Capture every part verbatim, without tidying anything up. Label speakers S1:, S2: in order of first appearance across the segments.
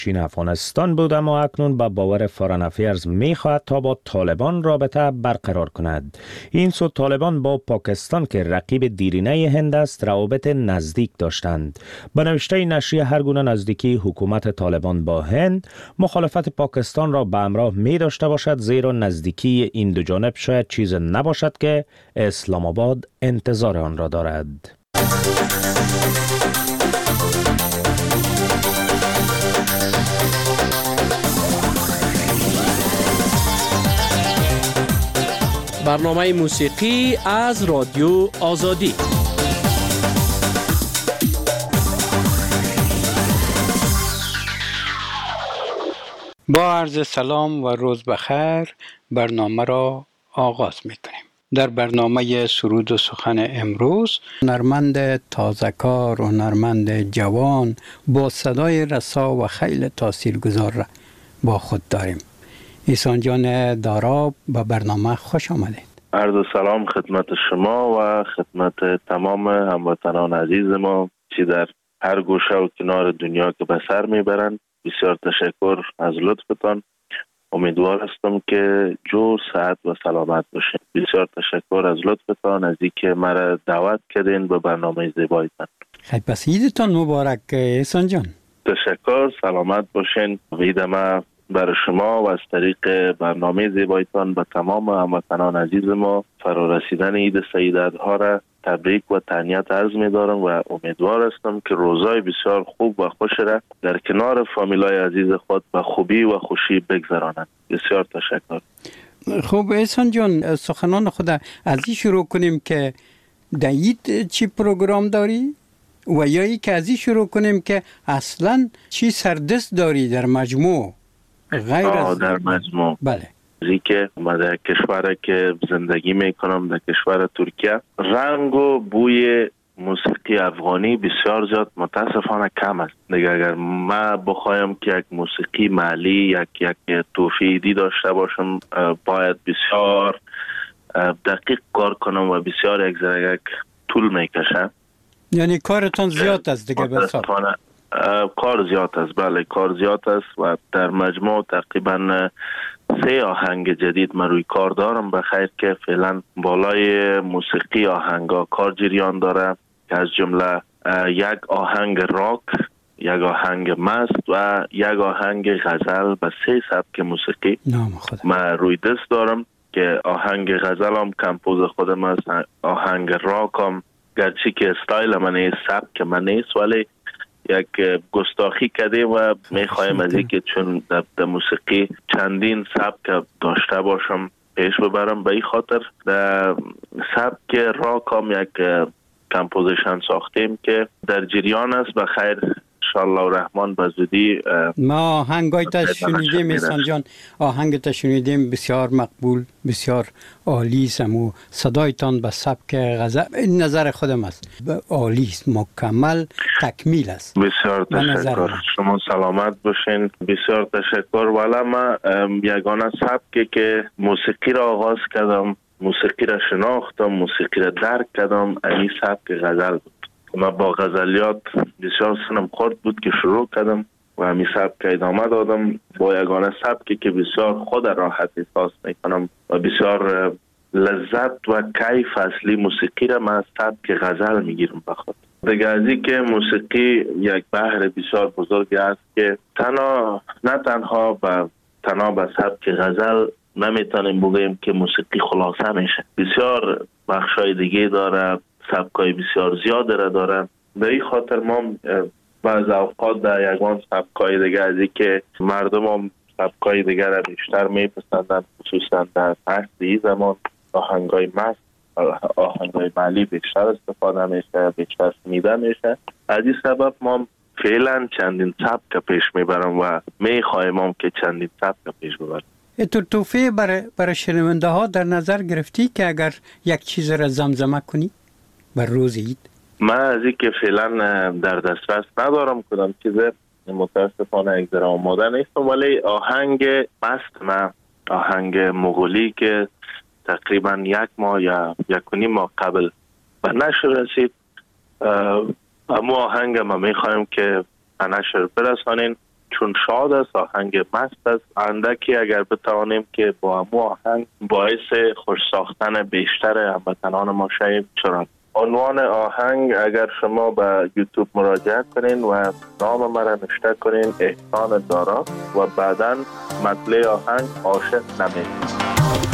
S1: چین افغانستان بود، اما اکنون با باور فارن افیرز می خواهد تا با طالبان رابطه برقرار کند. این سو طالبان با پاکستان که رقیب دیرینه هند است روابط نزدیک داشتند. به نوشته نشریه هر گونه نزدیکی حکومت طالبان با هند مخالفت پاکستان را به همراه می داشته باشد، زیرا نزدیکی این دو جانب شاید چیز نباشد که اسلام آباد انتظار آن را دارد.
S2: برنامه موسیقی از رادیو آزادی.
S3: با عرض سلام و روز بخیر برنامه را آغاز می‌کنیم. در برنامه سرود و سخن امروز هنرمند تازه‌کار و هنرمند جوان با صدای رسا و خیلی تاثیرگذار را با خود داریم. احسان جان داراب به برنامه خوش آمدید.
S4: عرض سلام خدمت شما و خدمت تمام هموطنان عزیز ما که در هر گوشه و کنار دنیا که به سر میبرند. بسیار تشکر از لطفتان. امیدوار هستم که جور صحت و سلامت باشین. بسیار تشکر از لطفتان از اینکه مرا دعوت کردین به برنامه زیبایتان.
S3: خیلی پس عیدتان مبارک احسان جان.
S4: تشکر، سلامت باشین. عید ما برای شما و از طریق برنامه زیبایتان به تمام هموطنان عزیز ما فرارسیدن عید سیدها را تبریک و تهنیت عرض می دارم و امیدوار هستم که روزای بسیار خوب و خوش را در کنار فامیلای عزیز خود به خوبی و خوشی بگذرانند. بسیار تشکر.
S3: خب احسان جان، سخنان خود از این شروع کنیم که در عید چی پروگرام داری؟ و یا ای که از این شروع کنیم که اصلا چی سردست داری در مجموع؟ غیر از
S4: در مجموع
S3: بله
S4: زی که ما در کشور که زندگی میکنم در کشور ترکیه، رنگ و بوی موسیقی افغانی بسیار زیاد متاسفانه کم است. دیگه اگر ما بخوایم که یک موسیقی محلی یک یک توفیدی داشته باشم باید بسیار دقیق کار کنم و بسیار یک ذره یک طول میکشه.
S3: یعنی کارتان زیاد است دیگه.
S4: متاسفانه کار زیاد است. بله کار زیاد است و در مجموع تقریبا سه آهنگ جدید من روی کار دارم. بخیر که فعلا بالای موسیقی آهنگا کار جریان داره که از جمله یک آهنگ راک، یک آهنگ مست و یک آهنگ غزل به سه سبک موسیقی من روی دست دارم که آهنگ غزل هم کمپوز خودم است، آهنگ راک هم گرچه که استایل من نیست، سبک من نیست، ولی یک گستاخی کردیم و میخوایم از اینکه چون در موسیقی چندین سبک داشته باشم پیش ببرم. به این خاطر در سبک راک هم یک کمپوزیشن ساختیم که در جریان است. بخیر انشاءالله الرحمن به زودی
S3: ما آهنگای تا شنیدیم احسان جان، آهنگ تا شنیدیم بسیار مقبول، بسیار عالی است و صدایتان به سبک غزل این نظر خودم است عالی است، مکمل تکمیل است.
S4: بسیار تشکر. شما سلامت باشین. بسیار تشکر. والا ما یگانه سبکی که موسیقی را آغاز کردم، موسیقی را شناختم، موسیقی را درک کردم، این سبک غزل بود. ما با غزلیات بسیار سنم خورد بود که شروع کردم و همین سبک ادامه دادم با یگانه سبکی که بسیار خود راحت احساس میکنم و بسیار لذت و کیف اصلی موسیقی را من از سبک غزل میگیرم به خود. دیگه از این که موسیقی یک بحر بسیار بزرگی است که تنها نه تنها به تنها به سبک غزل نمیتونیم بگیم که موسیقی خلاصه میشه، بسیار بخشای دیگه داره، سبکای بسیار زیاد را دارن. به این خاطر ما بعض اوقات در یگان سبکای دیگه از این که مردم هم سبکای دیگه را بیشتر میپسندن، خصوصا در عصر این زمان آهنگای مست، آهنگای محلی بیشتر استفاده میشه، بیشتر شنیده میشه. از این سبب ما فعلا چندین سبک پیش میبرم و میخوایم هم که چندین سبک پیش ببرم.
S3: تو توفیه برای برای شنونده ها در نظر گرفتی که اگر یک چیز را زمزمه کنی بر روز عید؟
S4: من از این که فعلا در دسترس ندارم کدام چیز، متاسفانه یک ذره آماده نیستم، ولی آهنگ مست من آهنگ مغولی که تقریبا یک ماه یا یک و نیم ماه قبل به نشر رسید، اما آهنگ ما میخوایم که به نشر برسانین چون شاد است، آهنگ مست است. اندکی اگر بتوانیم که با همو آهنگ باعث خوش ساختن بیشتر هموطنان ما شویم چرا. عنوان آهنگ اگر شما به یوتیوب مراجعه کنین و نام مرا نوشته کنین احسان دارا و بعداً مطلع آهنگ عاشق نمید.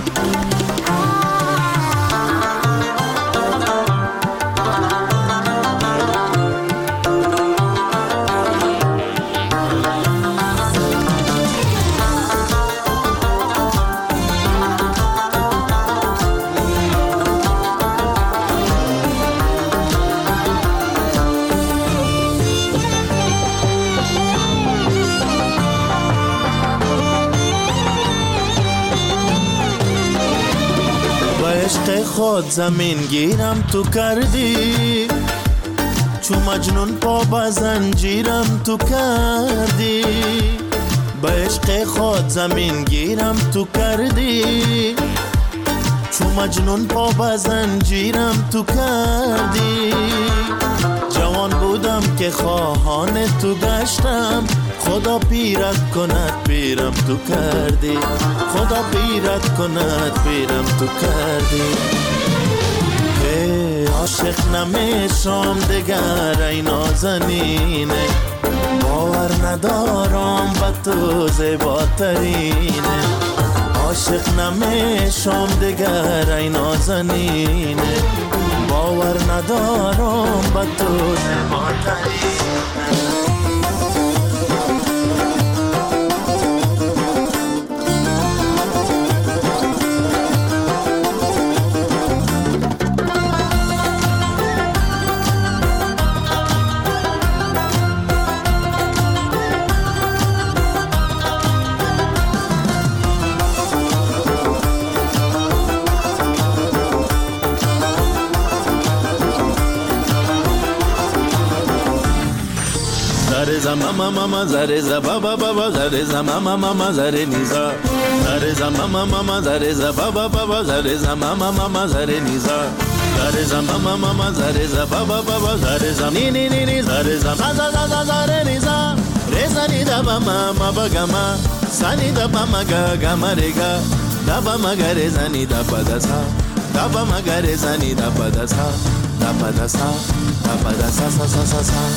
S5: عشق خود زمین گیرم تو کردی، چو مجنون پا به زنجیرم تو کردی. به عشق خود زمین گیرم تو کردی، چو مجنون پا به زنجیرم تو کردی. جوان بودم که خواهان تو گشتم، خدا پیرت کند پیرم تو کردی. خدا پیرت کند پیرم تو کردی. ای عاشق نمیشم دگر ای نازنینه، باور ندارم به تو زیباترینه. عاشق نمیشم دگر ای نازنینه، باور ندارم به تو زیباترینه. Mama mama zare za baba baba zare za mama mama zare niza zare za mama mama zare za baba baba zare za mama mama zare niza zare za mama mama zare za baba baba zare za ni ni ni ni zare za za za za zare niza re za ni da ba mama ba ga ma sa ni da ba ma ga ga ma re ga da ba ma ga re za ni da ba da sa da ba ma ga re za ni da ba da sa da ba da sa da ba da sa sa sa sa sa.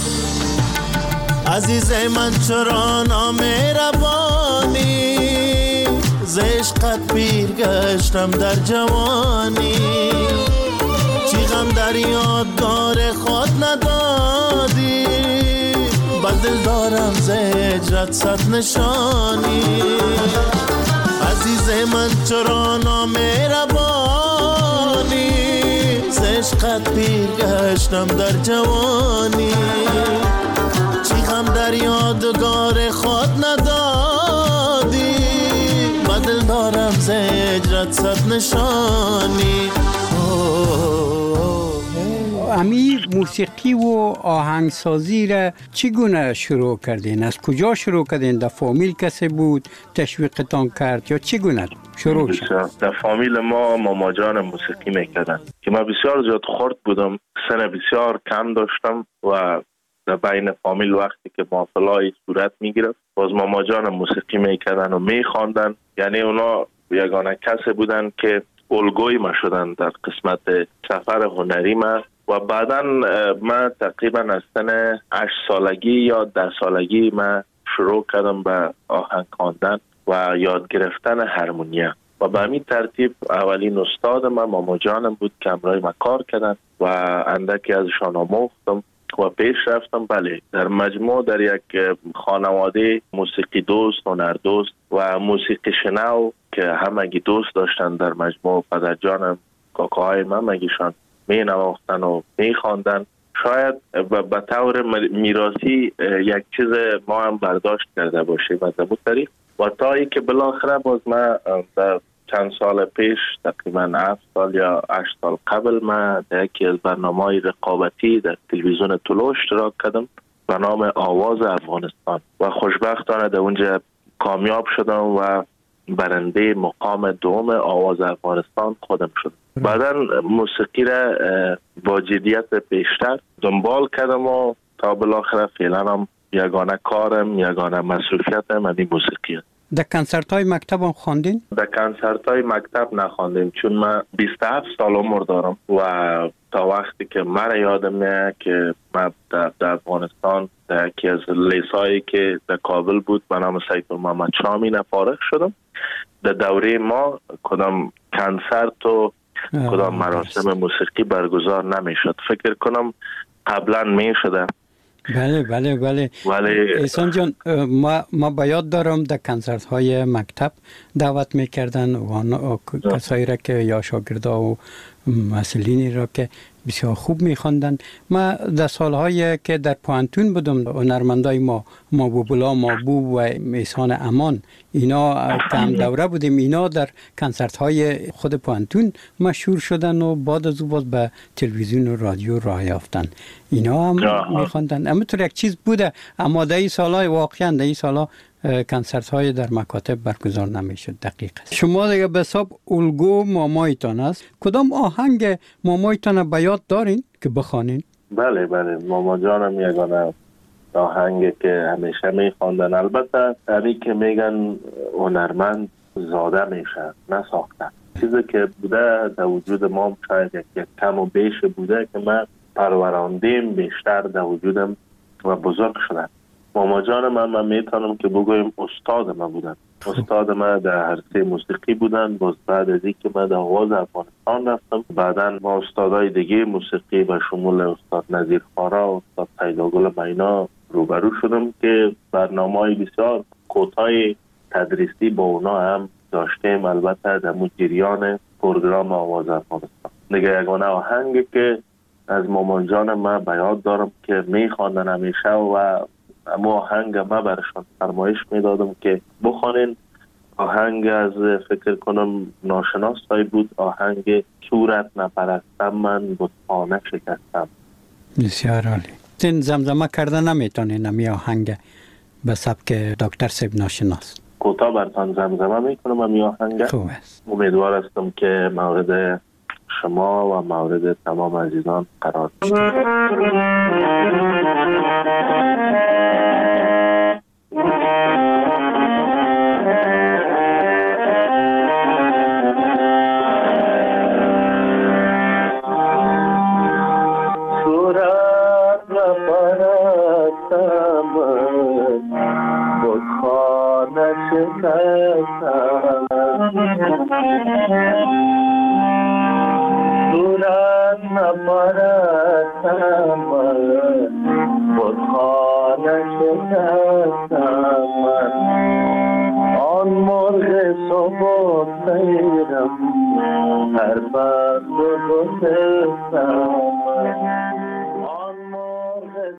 S5: عزیز من چرا نامهربانی، ز عشقت پیر گشتم در جوانی. چی غم در یادگار خود ندادی، با دل دارم ز هجرت صد نشانی. عزیز من چرا نامهربانی، ز عشقت پیر گشتم در جوانی. غم در یادگار خود ندادی، با دل دارم ز هجرت صد نشانی.
S3: امی موسیقی و آهنگسازی را چگونه شروع کردین؟ از کجا شروع کردین؟ در فامیل کسی بود تشویقتان کرد یا چگونه شروع شد؟
S4: در فامیل ما ماما جان موسیقی میکردن که من بسیار زیاد خرد بودم، سن بسیار کم داشتم و در بین فامیل وقتی که محفلای صورت میگرفت باز ماما جان موسیقی میکردن و میخواندن. یعنی اونا یگانه کسی بودن که الگوی ما شدن در قسمت سفر هنری ما. و بعدا من تقریبا از سن هشت سالگی یا ده سالگی من شروع کردم به آهنگ خواندن و یاد گرفتن هارمونیا و به همین ترتیب اولین استاد من ماما جانم بود که همراه من کار کردن و اندکی ازشان آموختم و پیش رفتم. بله، در مجموع در یک خانواده موسیقی دوست، هنر دوست و موسیقی شنو که همگی دوست داشتن در مجموع پدر جانم، کاکاهای من مگیشان می نواختن و می خواندن. شاید به طور میراثی یک چیز ما هم برداشت کرده باشیم از اون طریق و تا ای که بالاخره باز من در چند سال پیش تقریبا هفت سال یا هشت سال قبل من در یکی از برنامه‌های رقابتی در تلویزیون طلوع اشتراک کردم به نام آواز افغانستان و خوشبختانه در اونجا کامیاب شدم و برنده مقام دوم آواز افغانستان خودم شدم. بعدا موسیقی را با جدیت بیشتر دنبال کردم و تا بالاخره فعلا هم یگانه کارم، یگانه مسئولیتم این موسیقی است.
S3: در کنسرت های مکتب هم خواندین؟
S4: در کنسرت های مکتب نخواندیم، چون من بیست و هفت سال عمر دارم و تا وقتی که مرا یادم میاد که من در, در افغانستان در یکی از لیسایی که در کابل بود به نام سید محمد شامین فارغ شدم. در دوره ما کدام کنسرت و کدام مراسم موسیقی برگزار نمیشد. فکر کنم قبلا میشده.
S3: بله بله بله
S4: ولی
S3: احسان جان، ما ما با یاد دارم در کنسرت های مکتب دعوت میکردن و کسایی را که یا شاگردا و مسئولینی را که بسیار خوب میخواندن. ما در سالهایی که در پوانتون بودم، هنرمندای ما مابوبلا مابوب و احسان امان اینا کم دوره بودیم، اینا در کنسرت های خود پوانتون مشهور شدن و بعد از او باز به تلویزیون و رادیو راه یافتن. اینا هم میخواندن. اما طور یک چیز بوده، اما در این سالهای واقعا در این سالها کنسرت های در مکاتب برگزار نمیشد. دقیق است. شما دیگه به حساب الگو مامایتان است. کدام آهنگ مامایتان به یاد دارین که بخوانین؟
S4: بله بله، ماما جانم یگانه آهنگ که همیشه میخواندن. البته همی که میگن هنرمند زاده میشه نه ساخته. چیزی که بوده در وجود ما شاید یک کم و بیش بوده که من پروراندیم بیشتر در وجودم و بزرگ شدن. ماما جان من من میتونم که بگویم استاد من بودن. استاد من در عرصه موسیقی بودن. باز بعد از اینکه من در آغاز افغانستان رفتم، بعدا ما استادای دیگه موسیقی به شمول استاد نظیر خارا، استاد پیداگل مینا روبرو شدم که برنامه‌های بسیار کوتاه تدریسی با اونا هم داشتیم. البته در جریان پروگرام آواز افغانستان دیگه یگانه آهنگی که از مامان جان من به یاد دارم که میخواندن همیشه و اما آهنگ ما برشان فرمایش میدادم که بخوانین. آهنگ از فکر کنم ناشناس های بود، آهنگ صورت نپرستم من بتخانه شکستم.
S3: بسیار عالی. این زمزمه کرده نمیتونین امی آهنگ به سبک دکتر سیب ناشناس؟
S4: کوتاه برتان زمزمه میکنم امی آهنگ.
S3: خوب است.
S4: امیدوار هستم که مورد شما و مورد تمام عزیزان قرار بشه. صورت نپرستم بتخانه شکستم آن مرغ صبح سیرم هر بخت و گسستم آن مرغ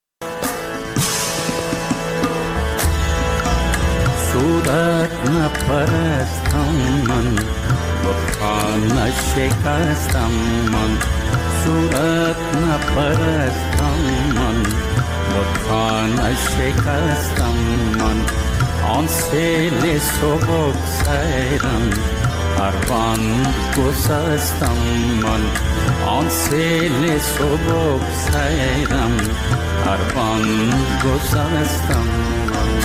S6: صورت نپرستم من بتخانه شکستم من صورت نپرستم من بتخانه شکستم من آن سیل صبح سیرم هربان گسستم من آن سیل صبح سیرم هربان گسستم من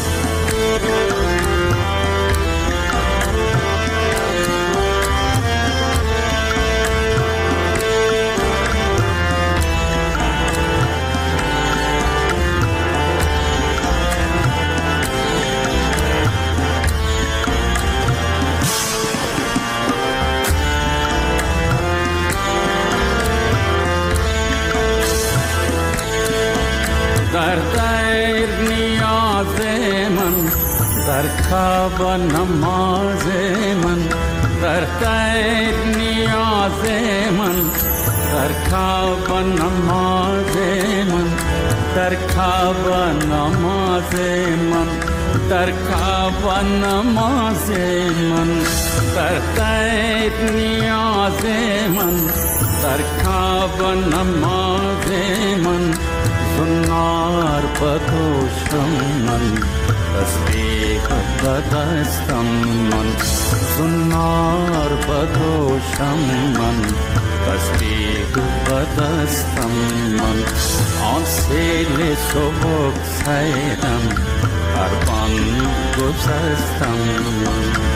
S6: در دیر نیاز من در خواب نماز من در دیر نیاز من در خواب نماز من در خواب نماز من در خواب نماز من در دیر نیاز من در خواب نماز من زنار پتوشم من تسبیح به دستم من، زنار به دوشم من، تسبیح به دستم من. آن سیل سبک سیرم بر بان گذشتم من.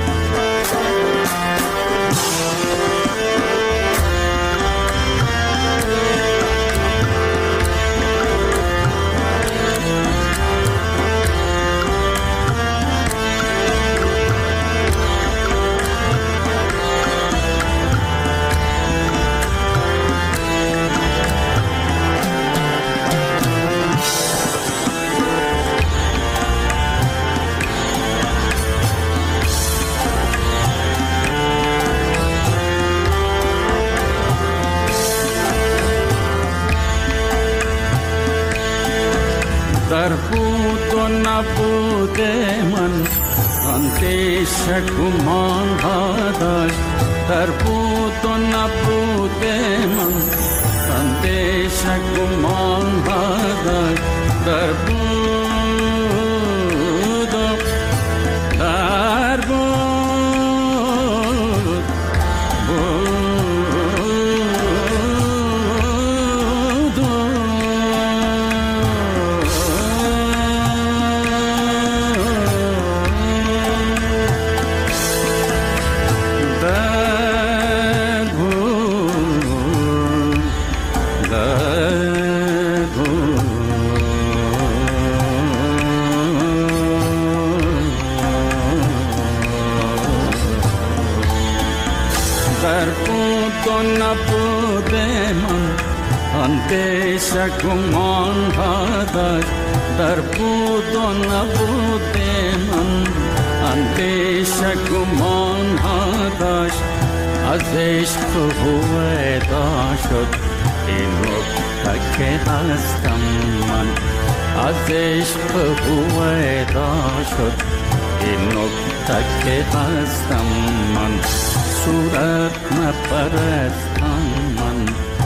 S6: در بود و نبود من اندیش گمان ها داشت، در بود و نبود من اندیش گمان ها داشت، در بود و در بود بود نبود من اندیش گمان ها داشت، در بود و نبود من اندیش گمان ها داشت. از عشق هویدا شد این نکته که هستم من، از عشق هویدا شد این نکته که هستم من. صورت نپرستم من،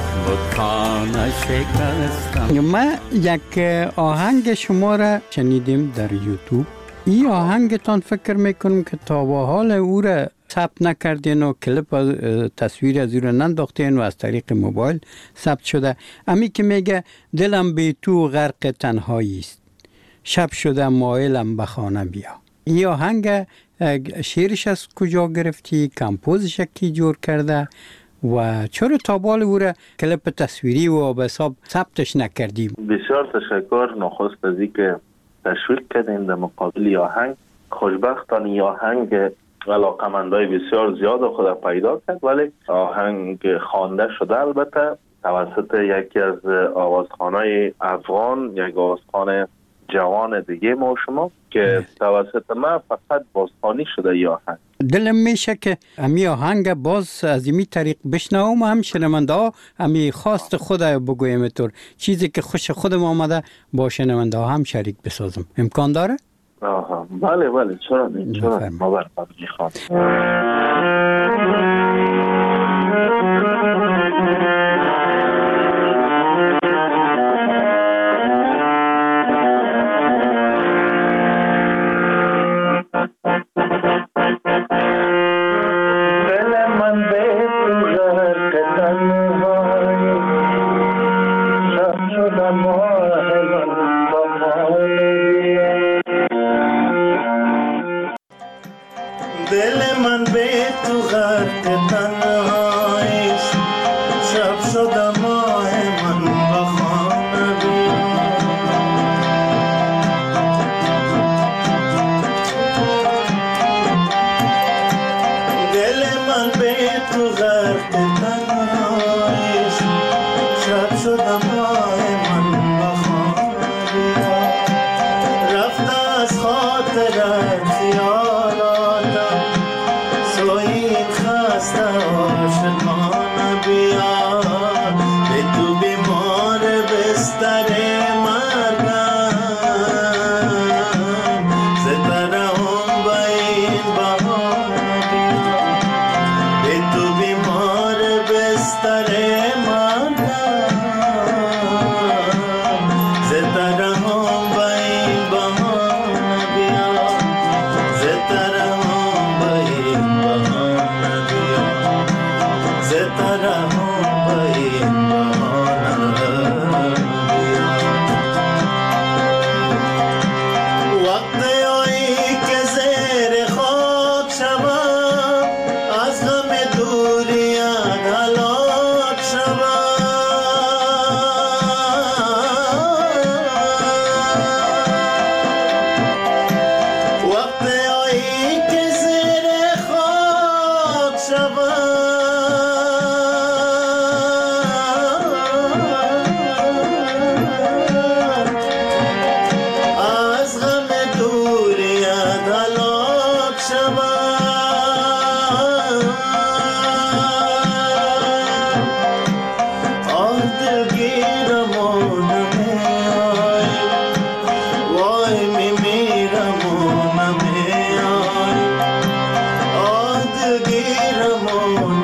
S6: بتان شکستم.
S3: ما یک آهنگ شما را شنیدیم در یوتیوب. این آهنگتان فکر میکنم که تا به حال او را ثبت نکردین و کلیپ تصویر از او را ننداختین و از طریق موبایل ثبت شده. امی که میگه دلم بی تو غرق تنهایی است، شب شده مایلم به خانه بیا. این آهنگ شعرش از کجا گرفتی؟ کمپوزش کی جور کرده؟ و چرا تا بال او را کلیپ تصویری و به حساب ثبتش نکردیم؟
S4: بسیار تشکر نخست از اینکه تشویق کردین در مقابل آهنگ. خوشبختانه آهنگ علاقمندای بسیار زیاد خود پیدا کرد، ولی آهنگ خوانده شده البته توسط یکی از آوازخوانای افغان، یک آوازخوان جوان دیگه ما شما که توسط ما فقط بازخوانی شده یا آهنگ.
S3: دلم میشه که امی آهنگ باز از این طریق بشنوم، هم شنونده ها امی خواست خود بگویم طور چیزی که خوش خودم آمده با شنونده ها هم شریک بسازم. امکان داره؟
S4: آها بله بله چرا نه، چرا ما برام میخوام.
S5: دوریت هلاک شود آه دلگیرم و نمیای وای میمیرم و نمیای آه دلگیرم و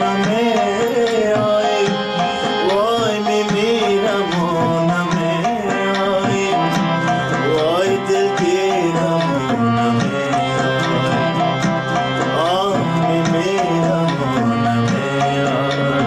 S5: نمیای وای میمیرم و نمیای وای دلگیرم و نمیای آه میمیرم و نمیای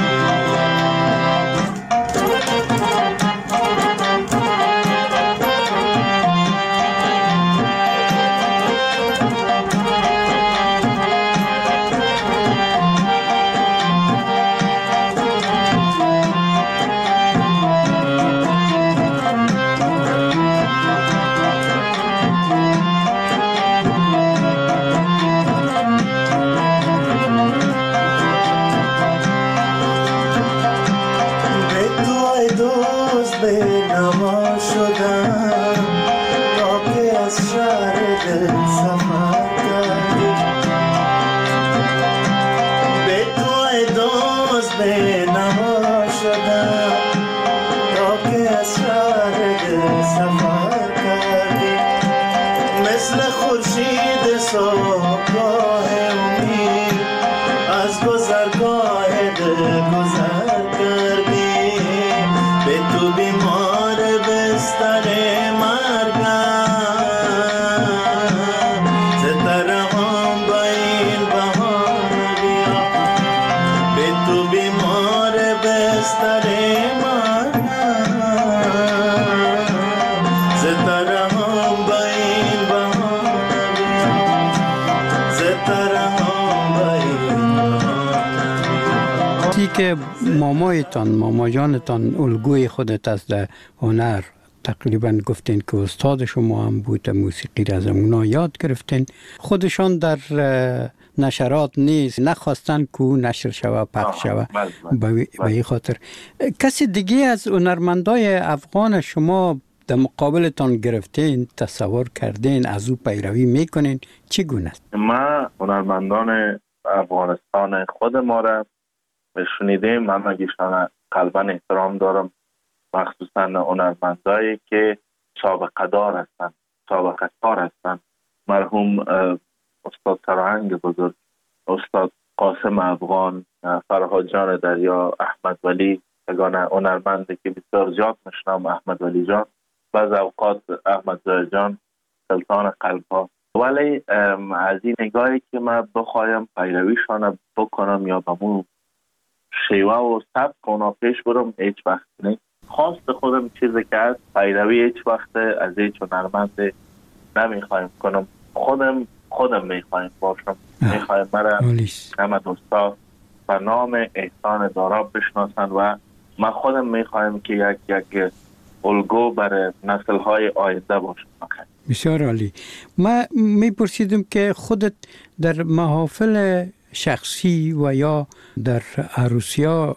S5: به تو ای دوست به نما شدم تا که از شهر دل سفر کردی به تو ای دوست به نما شدم تا که از شهر دل سفر کردی مثل خورشید صبحگاه امید از گذرگاه دل گذر کردی به تو بیمار بستر مرگم سترهم با این بهانه بیا به تو بیمار بستر مرگم سترهم با این بهانه بیا سترهم با این بهانه بیا
S3: تی که مامایتان ماما جانتان الگوی خودت از در هنر تقریبا گفتین که استاد شما هم بود موسیقی را از اونا یاد گرفتین خودشان در اه، نشرات نیست نخواستن که او نشر شوه پخش شوه
S4: بله، بله،
S3: به
S4: بله.
S3: این خاطر اه، کسی دیگه از هنرمندای افغان شما در مقابلتان گرفتین تصور کردین از او پیروی میکنین چگونه است؟
S4: ما هنرمندان افغانستان خود ما را شنیدیم. من مگیشان قلبا احترام دارم، مخصوصا هنرمندایی که سابقه دار هستند، سابقه کار هستند. مرحوم اه، استاد سرهنگ بزرگ، استاد قاسم افغان، اه، فرهاد جان دریا، احمد ولی، یگان هنرمندی که بسیار زیاد میشنام، احمد ولی جان، بعض اوقات احمد زاهر جان، سلطان قلبها. ولی ام، از این نگاهی که من بخوایم پیرویشان بکنم یا به مو شیوه و سبک اونا پیش برم، هیچ وقت نه. خواست خودم چیزی که هست پیروی هیچ وقت از هیچ هنرمند نمیخوایم کنم. خودم خودم میخوایم باشم، میخوایم مرا
S3: آلیس.
S4: همه دوستا به نام احسان دارا بشناسن و من خودم میخوایم که یک یک الگو برای نسل های آینده باشم.
S3: بسیار عالی. ما میپرسیدم که خودت در محافل شخصی و یا در عروسیا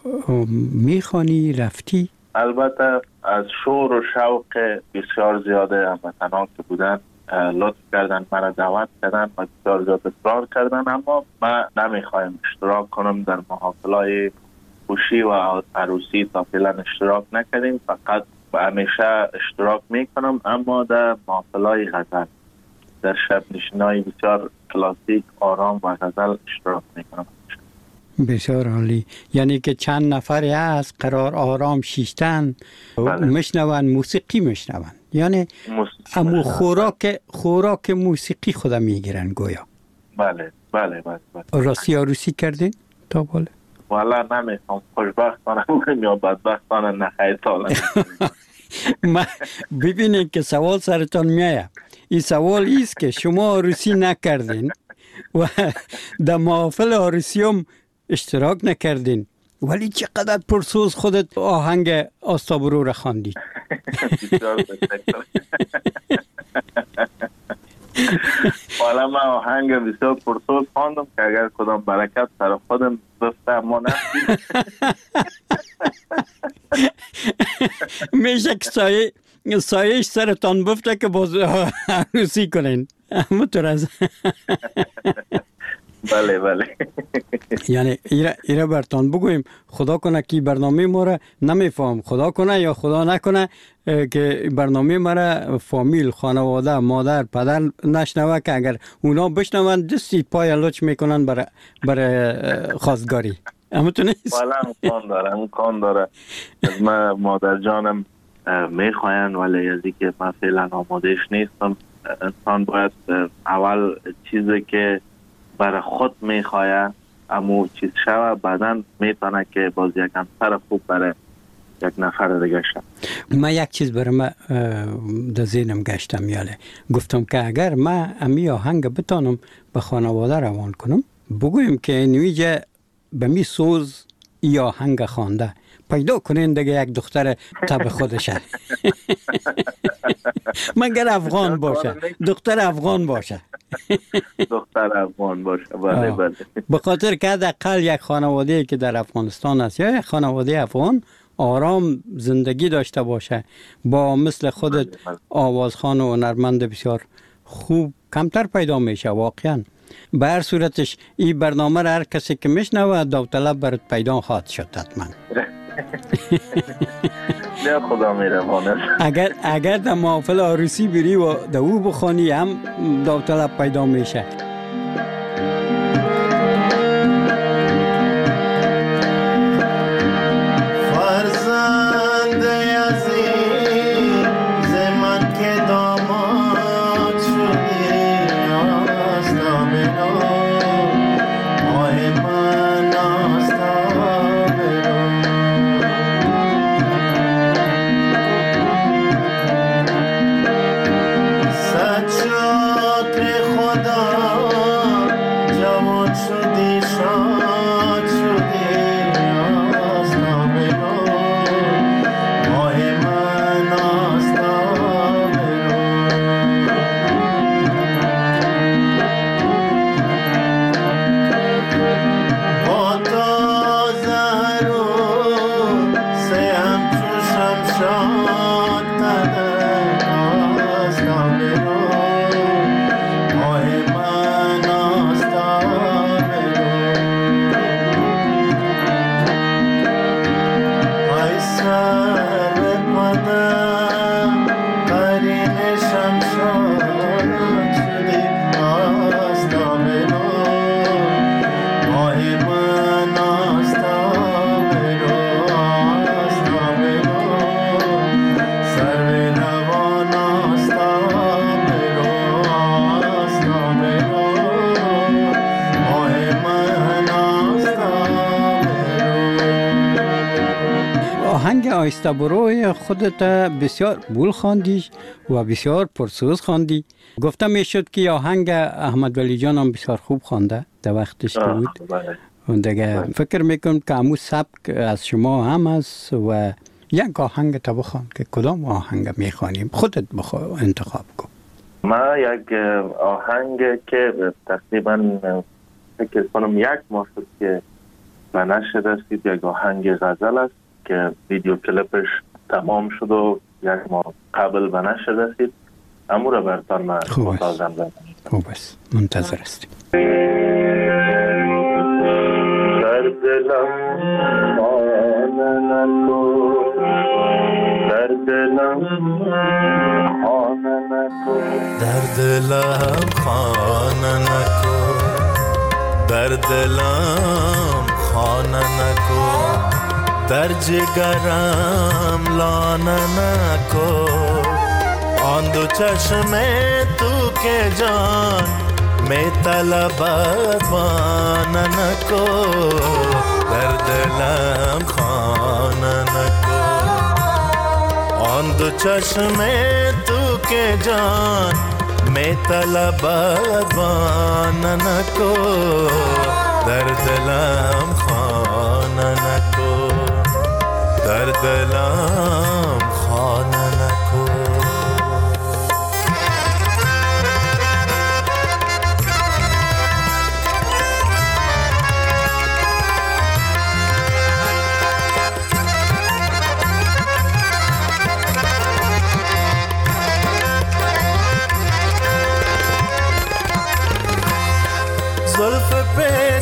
S3: میخوانی رفتی؟
S4: البته از شور و شوق بسیار زیاده هموطنان که بودن لطف کردن، مرا دعوت کردن و بسیار زیاد اصرار کردن، اما من نمیخوایم اشتراک کنم در محافلای خوشی و عروسی. تا فعلا اشتراک نکردیم، فقط همیشه اشتراک میکنم اما در محافلای غزل، در شب نشینای بسیار کلاسیک آرام و غزل اشتراک میکنم.
S3: بسیار عالی. یعنی که چند نفری هست قرار آرام شیشتن
S4: بله.
S3: مشنون موسیقی مشنون، یعنی امو خوراک خوراک موسیقی خدا میگیرن گویا.
S4: بله بله بله, بله.
S3: راستی عروسی کردین تا بالا؟
S4: والا نمیخوام خوشبختانه بگم یا بدبختانه نخیر تاله.
S3: ما ببینین که سوال سرتان میایه. این سوال ایست که شما عروسی نکردین و در محافل عروسی هم اشتراک نکردین، ولی چقدر پرسوز خودت آهنگ آستابرو را خواندی.
S4: بسیار تشکر. والا من آهنگ بسیار پرسوز خواندم که اگر کدام برکت سر خودم بفته ما نفتیم.
S3: میشه که سایه سایش سرتان بفته که باز عروسی کنین. همونطور از
S4: بله بله.
S3: یعنی ایره, ایره برتان بگویم خدا کنه که برنامه ما را نمیفهم، خدا کنه یا خدا نکنه که برنامه ما را فامیل، خانواده، مادر، پدر نشنوه که اگر اونا بشنون دستی پای لچ میکنن برای برای خواستگاری. همونطور نیست؟
S4: بله امکان داره، امکان داره. از من مادر جانم میخواین ولی از اینکه من فعلا آمادهش نیستم. انسان باید اول چیزی که برای خود میخواه امو چیز شوه، بعدن میتونه که باز یک همسر خوب برای یک نفر دیگه شد.
S3: من یک چیز برای من در ذهنم گشتم یاله، گفتم که اگر من امی آهنگ بتانم به خانواده روان کنم، بگویم که نویجه به می سوز ای آهنگ خوانده، پیدا کنین دیگه یک دختر تب خودشه. مگر افغان باشه، دختر افغان باشه.
S4: دختر افغان باشه. بله بله.
S3: به خاطر که حداقل یک خانواده که در افغانستان است یا یک خانواده افغان آرام زندگی داشته باشه، با مثل خودت آوازخوان و هنرمند بسیار خوب کمتر پیدا میشه واقعا. به هر صورتش این برنامه را هر کسی که میشنوه داوطلب برات پیدا خواهد شد حتما.
S4: نه خدا میرهونه.
S3: اگر اگر در محفل عروسی بری و در او بخوانی هم داوطلب پیدا میشه. آهسته بروی خودت بسیار بول خواندی و بسیار پرسوز خواندی. گفتم میشد که آهنگ احمد ولی جان هم بسیار خوب خوانده در وقتش که بود. و دیگه فکر میکنم که امو سبک از شما هم است و یک آهنگ تا بخوان که کدام آهنگ میخوانیم خودت بخوا انتخاب کن.
S4: ما یک آهنگ که تقریبا فکر کنم یک ماه شد که به نشر رسید، یک آهنگ غزل است که ویدیو کلیپش تمام شد و یک ماه قبل به نشر رسید. امو را برتان من متازم دارم.
S3: خوب است، منتظر هستیم.
S4: در دلم خانه نکن، در دلم خانه نکن،
S5: در دلم خانه نکن، در دلم خانه نکن، در جگرم لانه نکن، آن دو چشم تو که جان می طلبد وانه نکن، در دلم خانه نکن، آن دو چشم تو که جان می طلبد وانه نکن، در دلم خانه نکن، در دلم خانه نکن.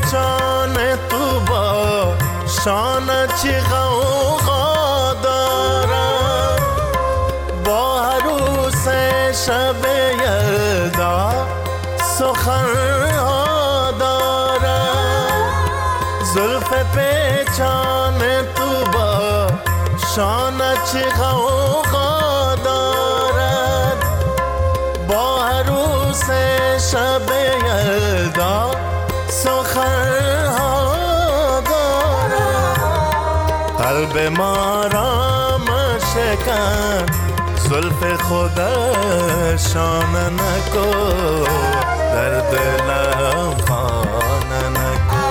S5: پیچان تو با شانه چی غوغا دارد با عروس شب یلدا سخنها دارد زلف پیچان تو با شانه چی غوغا دارد با عروس شب یلدا سخنها دارد قلب ما را مشکن زلف خودشان نکو در دلم خانه نکو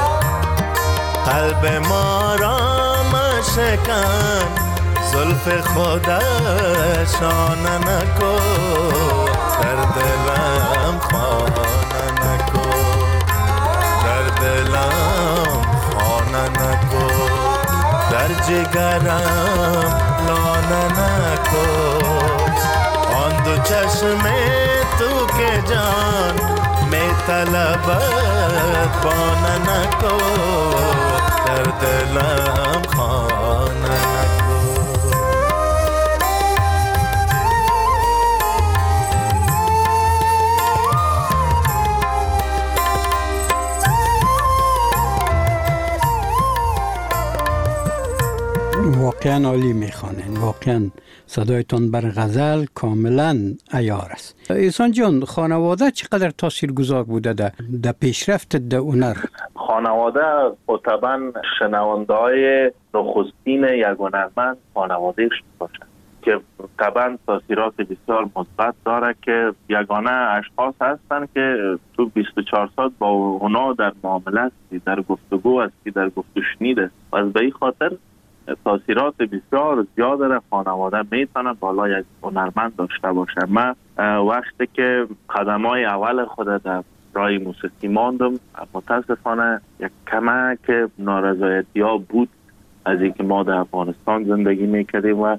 S5: قلب ما را مشکن زلف خودشان نکو در دلم خانه نکو در دلم خانه نکو در جگرم لانه نکو آن دو چشم تو که جان می طلبت بانه نکو در دلم خانه نکو
S3: واقعا عالی میخوانین، واقعا صدایتان بر غزل کاملا عیار است. احسان جان، خانواده چقدر تاثیرگذار بوده در ده پیشرفت ده هنر؟
S4: خانواده طبعا شنونده های نخستین یک هنرمند خانوادهش باشه که طبعا تاثیرات بسیار مثبت داره که یگانه اشخاص هستن که تو بیست و چهار ساعت با اونا در معامله هستی، در گفتگو هستی، در گفت و شنید است. از به این خاطر تاثیرات بسیار زیاد در خانواده میتونه بالا یک هنرمند داشته باشه. من وقتی که قدمای اول خود در راه موسیقی ماندم، متاسفانه یک کمک نارضایتی ها بود از اینکه ما در افغانستان زندگی میکردیم و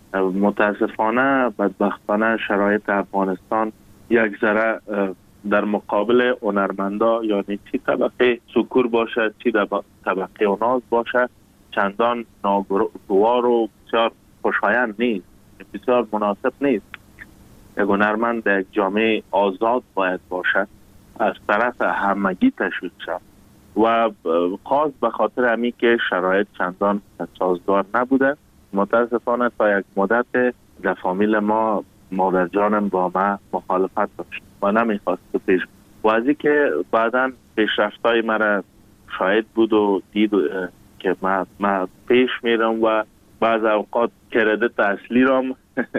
S4: متاسفانه بدبختانه شرایط افغانستان یک ذره در مقابل هنرمندا، یعنی چی طبقه سکور باشه چی طبقه اوناز باشه، چندان ناگوار و بسیار خوشایند نیست، بسیار مناسب نیست. یک هنرمند در یک جامعه آزاد باید باشه، از طرف همگی تشویق شد و خاص به خاطر همین که شرایط چندان سازگار نبوده، متاسفانه تا یک مدت در فامیل ما مادر جانم با ما مخالفت داشت و نمیخواست پیش و از این که بعدا پیشرفتای مرا شاهد بود و دید که من, من پیش میرم و بعض اوقات کردیت اصلی رام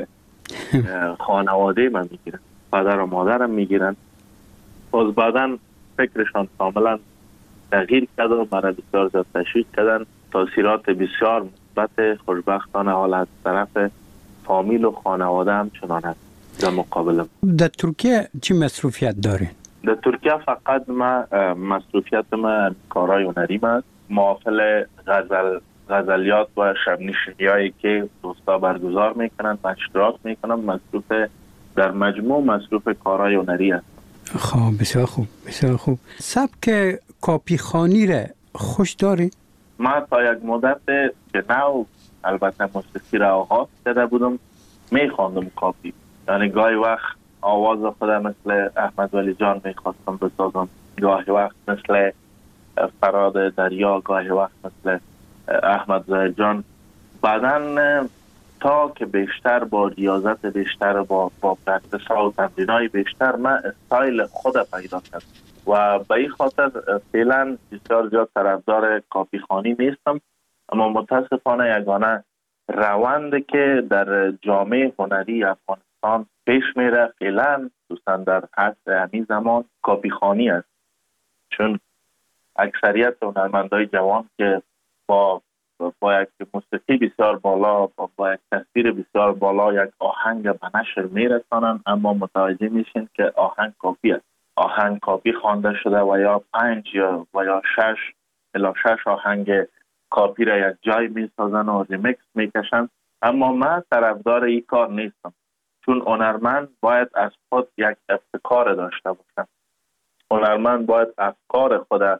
S4: خانواده من میگیرن، پدر و مادرم میگیرن. باز بعدا فکرشان کاملا تغییر کرد و مرا بسیار زیاد تشویق کردن. تاثیرات بسیار مثبت خوشبختانه حال از طرف فامیل و خانواده هم چنان هست. در مقابل
S3: در ترکیه چی مصروفیت دارین؟
S4: در ترکیه فقط ما مصروفیت ما کارهای هنری است، محافل غزل غزلیات و شبنشینی هایی که دوستا برگزار میکنن و اشتراک میکنن، مصروف در مجموع مصروف کارهای هنری است.
S3: خب بسیار خوب بسیار خوب. سبک کاپی خانی را خوش داری؟
S4: ما تا یک مدت که نو البته موسیقی را آغاز کرده بودم میخواندم کاپی، یعنی گاهی وقت آواز خودم مثل احمد ولی جان میخواستم بسازم، گاهی وقت مثل فراد دریا، گاهی وقت مثل احمد زاهد جان. بعدن تا که بیشتر با ریاضت بیشتر با با پرکتس ها و تمرینای بیشتر من استایل خود پیدا کردم و به این خاطر فعلا بسیار زیاد طرفدار کاپی خوانی نیستم، اما متاسفانه یگانه روند که در جامعه هنری افغانستان پیش میره فعلا خصوصا در عصر همین زمان کاپی خوانی است، چون اکثریت هنرمندای جوان که با با یک موسیقی بسیار بالا با, با یک تصویر بسیار بالا یک آهنگ به نشر میرسانن، اما متوجه میشین که آهنگ کاپی است، آهنگ کاپی خوانده شده و یا پنج یا و یا شش الی شش آهنگ کاپی را یک جای میسازن و ریمیکس میکشن. اما من طرفدار این کار نیستم، چون هنرمند باید از خود یک ابتکار داشته باشه، هنرمند باید افکار خود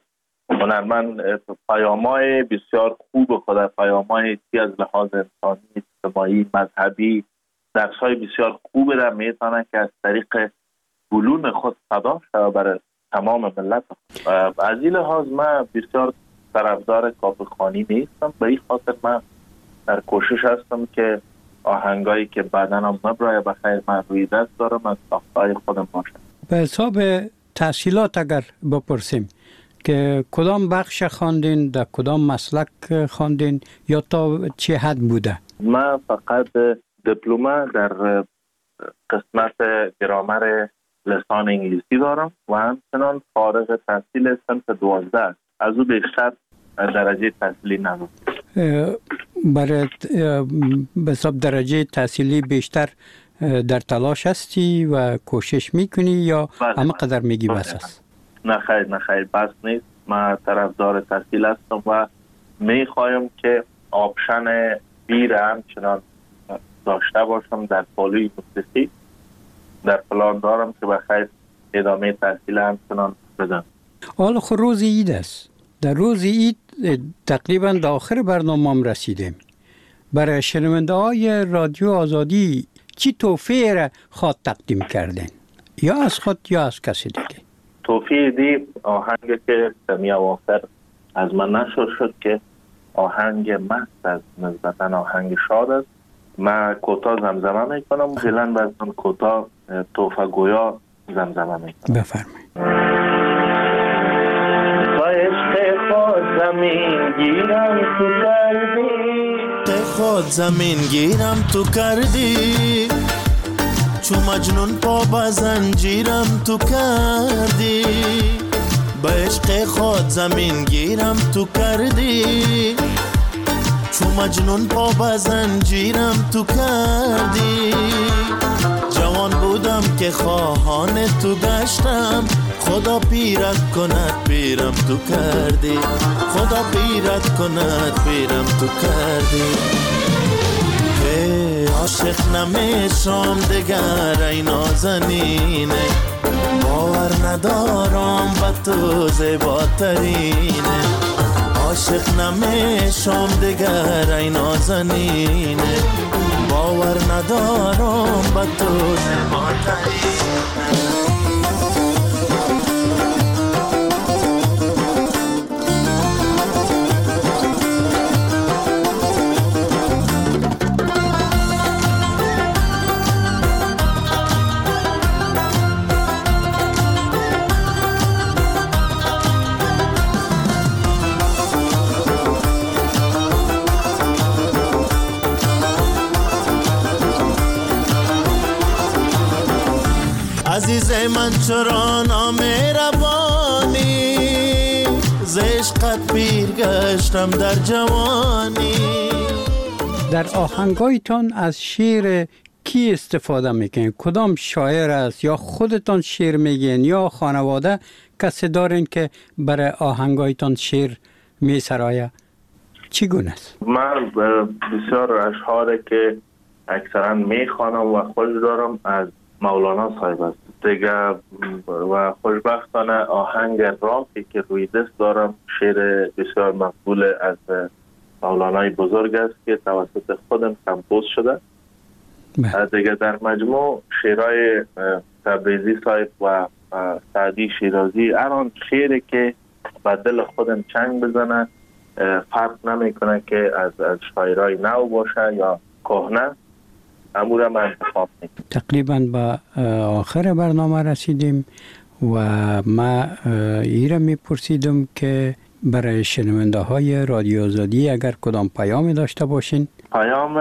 S4: هنرمند پیام‌های بسیار خوب خود، پیام‌های که از لحاظ انسانی، اجتماعی، مذهبی، درس‌های بسیار خوب را میتونه که از طریق علوم خود صدا شود برای تمام ملت. از این لحاظ من بسیار طرفدار کاپخوانی نیستم، به این خاطر من در کوشش هستم که آهنگایی که بعداً هم نبرای بخیر من روی دست دارم از ساختای خودم باشه.
S3: به حساب تحصیلات اگر بپرسیم که کدام بخش خواندین، در کدام مسلک خواندین یا تا چه حد بوده؟
S4: من فقط دیپلم در قسمت گرامر لسان انگلیسی دارم و همچنان فارغ تحصیل صنف دوازده، از او بیشتر درجه تحصیلی ندارم.
S3: برای به حساب درجه تحصیلی بیشتر در تلاش هستی و کوشش میکنی یا همه قدر میگی بس است؟
S4: نه خیر نه خیر بس نیست. من طرفدار تحصیل هستم و میخوایم که آپشن بی را همچنان داشته باشم در پالوی موسیقی. در پلان دارم که بخیر ادامه تحصیل همچنان بدم.
S3: حالا خب روز عید است. در روز عید تقریبا در آخر برنامه هم رسیدیم. برای شنونده های رادیو آزادی چی تحفه را خواد تقدیم کردین؟ یا از خود یا از کسی دیگه؟
S4: تحفه دی آهنگ که سمی اواخر از من نشر شد که آهنگ مست از نسبتا آهنگ شاد است. من کوتا زمزمه میکنم، فعلا بعضن کوتا تحفه گویا زمزمه میکنم.
S3: بفرمایید.
S4: با عشق خود زمین گیرم تو کردی،
S5: خود زمین گیرم تو کردی، چو مجنون پا با زنجیرم تو کردی. با عشق خود زمین گیرم تو کردی، چو مجنون پا با زنجیرم تو کردی. جوان بودم که خواهان تو گشتم، خدا پیرت کند پیرم تو کردی، خدا پیرت کند پیرم تو کردی. که عاشق نمیشم دگر ای نازنینه، باور ندارم با تو زیباترینه. عاشق نمیشم دگر ای نازنینه، باور ندارم با تو زیباترینه. عزیز من چرا نامهربانی، ز عشقت پیر گشتم در جوانی.
S3: در آهنگایتان از شعر کی استفاده میکنین؟ کدام شاعر است؟ یا خودتان شعر میگین یا خانواده کسی دارین که برای آهنگایتان شعر میسرایه؟ چی گونه است؟
S4: من بسیار اشعاری که اکثرا میخوانم و خوش دارم از مولانا صاحب است دیگه، و خوشبختانه آهنگ رامی که روی دست دارم شعر بسیار مقبول از مولانای بزرگ است که توسط خودم کمپوز شده. دیگه در مجموع شعرهای تبریزی صاحب و سعدی شیرازی، هر شعری که به دل خودم چنگ بزنه، فرق نمیکنه که از از شاعرای نو باشه یا کهنه، امور من انتخاب میکنم.
S3: تقریبا به آخر برنامه رسیدیم و ما ایره میپرسیدم که برای شنونده های رادیو آزادی اگر کدام پیامی داشته باشین.
S4: پیام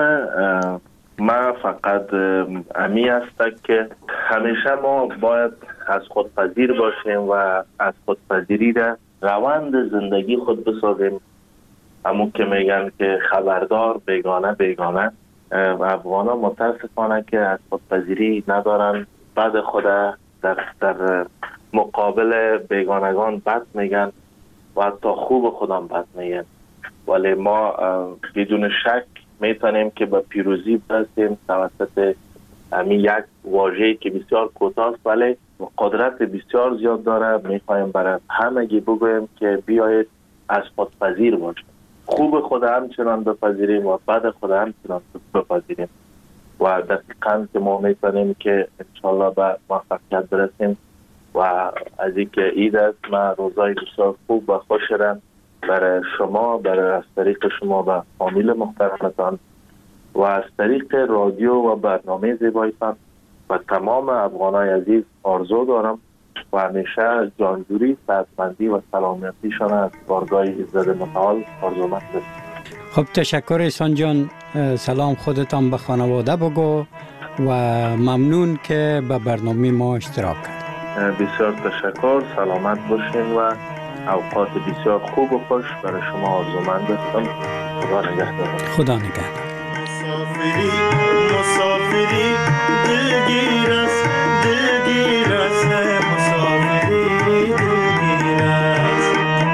S4: ما فقط امی است که همیشه ما باید از خودپذیر باشیم و از خودپذیری را روند زندگی خود بسازیم. همون که میگن که خبردار بیگانه بیگانه، افغانا متاسفانه که از خودپذیری ندارن، بعد خود در, در مقابل بیگانگان بد میگن و حتی خوب خودم بد میگن. ولی ما بدون شک میتونیم که به پیروزی برسیم توسط همین یک واژه‌ای که بسیار کوتاه است ولی و قدرت بسیار زیاد داره. میخوایم برای همگی بگویم که بیایید اثبات پذیر باشیم، خوب خود همچنان بپذیریم و بد خود همچنان بپذیریم و دقیقاً که ما میتونیم که انشالله به موفقیت برسیم. و از اینکه عید است، من روزای بسیار خوب و خوش رم برای شما، برای از طریق شما و فامیل محترمتان و از طریق رادیو و برنامه زیبایتان و تمام افغانای عزیز آرزو دارم و همیشه جانجوری، صحتمندی و سلامتیشان از بارگاه عزت متعال آرزومند است.
S3: خب تشکر احسان جان. سلام خودتان به خانواده بگو و ممنون که به برنامه ما اشتراک کرد.
S4: بسیار تشکر، سلامت باشین و اوقات بسیار خوب و خوش برای شما آرزومند هستم. خدا نگهدار.
S3: خدا نگهدار.
S5: مسافری مسافری دلگیر است، دلگیر است، مسافری دلگیر است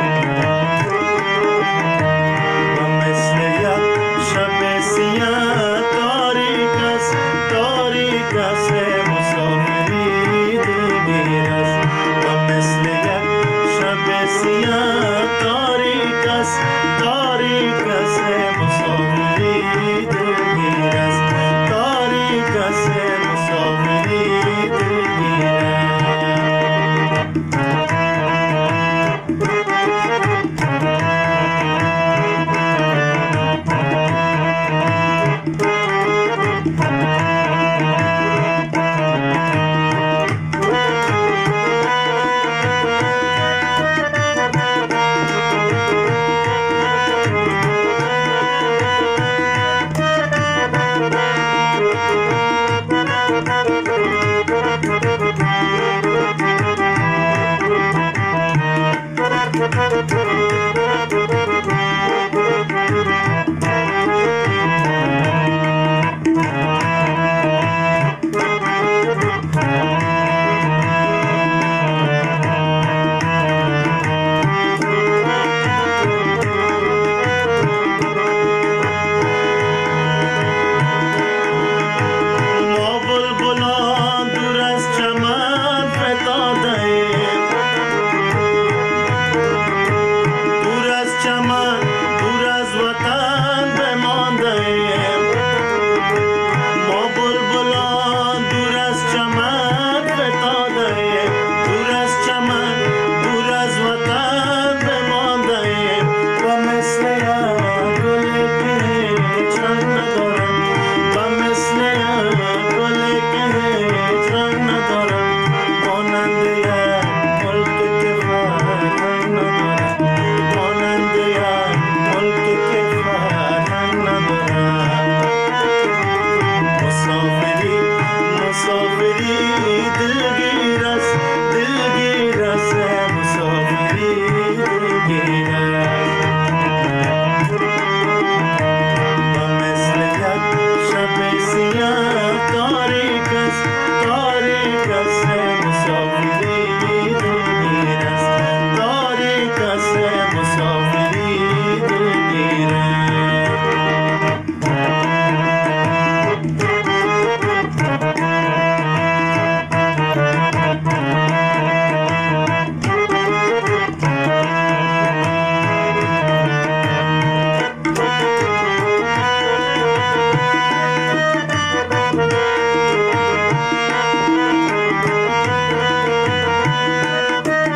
S5: و مثل یک شب سیاه تاریک است، تاریک است، مسافری دلگیر است و مثل یک شب سیاه تاریک است، تاریک است، مسافری دلگیر است، تاریک است، مسافری دلگیر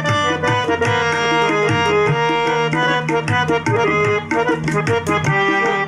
S7: Thank you.